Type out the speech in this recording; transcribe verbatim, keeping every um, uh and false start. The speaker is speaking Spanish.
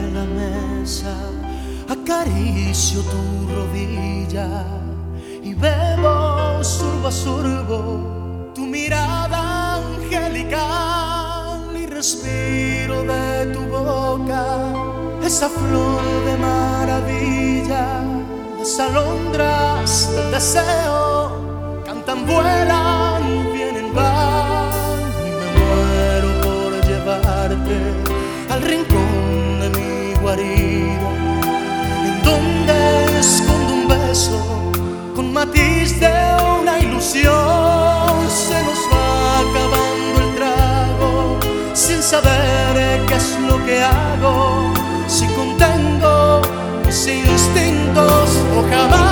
en la mesa, acaricio tu rodilla y bebo sorbo a sorbo tu mirada angelical y respiro de tu boca esa flor de maravilla. Las alondras del deseo cantan, vuelan, vienen, van y me muero por llevarte al rincón de mi guarida, en donde escondo un beso con matiz de una ilusión. Se nos va acabando el trago sin saber qué es lo que hago, si contengo mis instintos o jamás.